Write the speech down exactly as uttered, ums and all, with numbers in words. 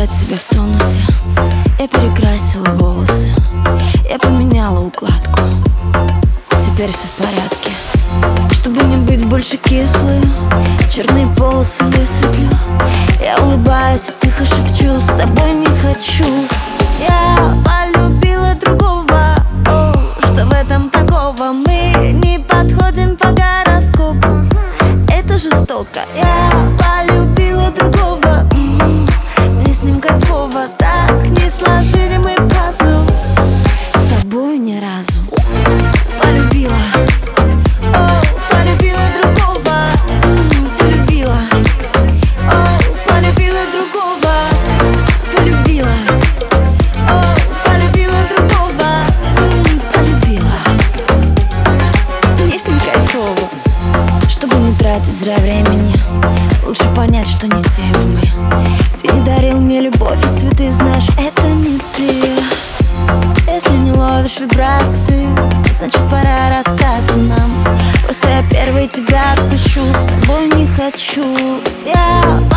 держать себя в тонусе. Я перекрасила волосы, я поменяла укладку. Теперь все в порядке. Чтобы не быть больше кислой, черные полосы высветлю. Я улыбаюсь и тихо шепчу: с тобой не хочу. Я полюбила другого. О, что в этом такого? Мы не подходим по гороскопу. Это жестоко. Я полюбила другого. Мне с ним кайфово. Так не сложили мы пазл. С тобой ни разу. Полюбила. О, полюбила другого. Полюбила. О, полюбила другого. Полюбила. О, полюбила другого. Полюбила. Мне с ним кайфово. Чтобы не тратить зря времени, лучше понять, что не с теми мы. Ты не дарил мне любовь и цветы, знаешь, это не ты. Если не ловишь вибрации, значит пора расстаться нам. Просто я первый тебя отпущу, с тобой не хочу. Я